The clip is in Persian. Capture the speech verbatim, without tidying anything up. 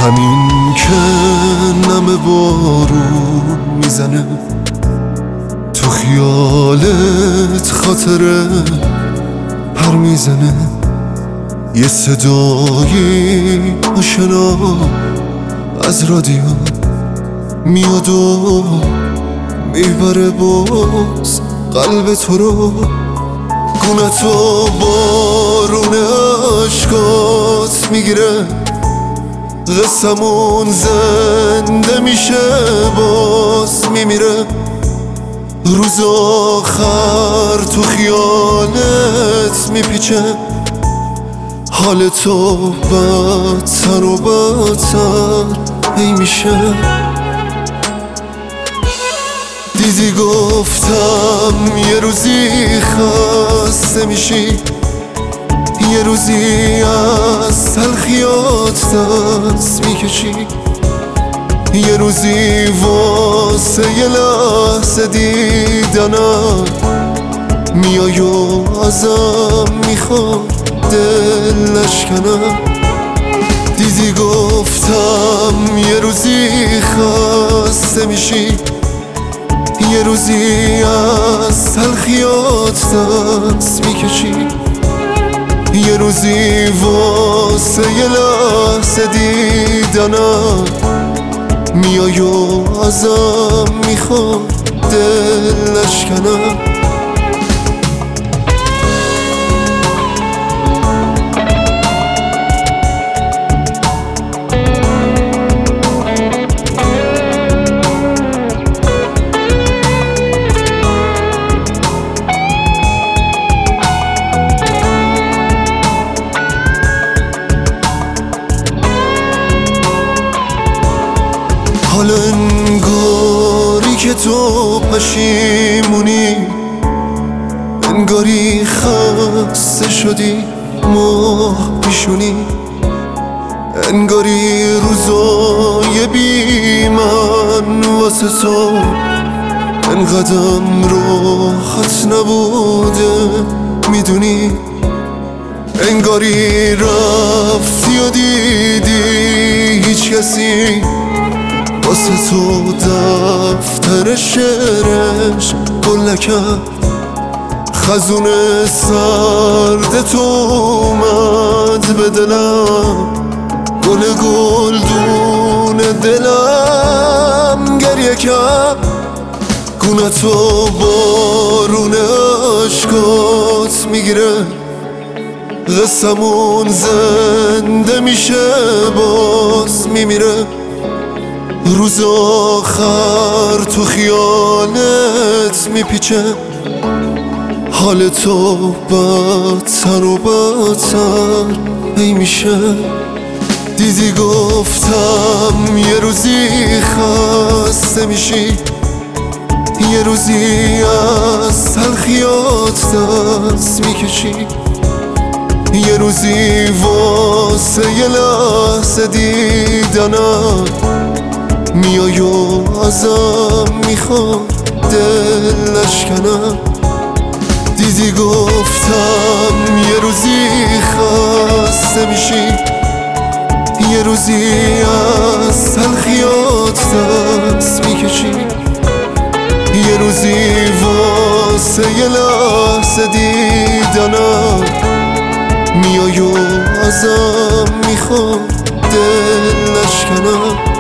همین که نم بارون میزنه تو خیالت، خاطره پر میزنه، یه صدایی آشنا از رادیو میاد و میبره باز قلب تو رو. گونتو بارون عشقات میگیره، قصمون زنده میشه باز میمیره. روز آخر تو خیالت میپیچه، حال تو بدتر و بدتر هی میشه. دیدی گفتم یه روزی خسته میشی، یه روزی از تلخیات دست میکشی، یه روزی واسه یه لحظه دیدنم میای و ازم میخواد دلش کنم. دیدی گفتم یه روزی خسته میشی، یه روزی از تلخیات دست میکشی، یه روزی واسه یه لحظه دیدنم میای و ازم میخواد دلش کنم. حالا انگاری که تو پشیمونی، انگاری خسته شدی ماه پیشونی، انگاری روزای بی من واسه تو انقدرم راحت نبوده میدونی. انگاری رفتی و دیدی هیچ کسی واسه تو دفتر شعرش گل نکرد. خزون سرد تو اومد به دلم، گل گلدون دلم گریه کرد. گونتو بارون عشقات میگیره، قصمون زنده میشه باز میمیره. روز آخر تو خیالت میپیچه، حال تو بدتر و بدتر هی میشه. دیدی گفتم یه روزی خسته میشی، یه روزی از تلخیات دست میکشی، یه روزی واسه یه لحظه دیدنم میای و ازم میخواد دلش کنم. دیدی گفتم یه روزی خسته میشی، یه روزی از تلخیات دست میکشی، یه روزی واسه یه لحظه دیدنم میای و ازم میخواد دلش کنم.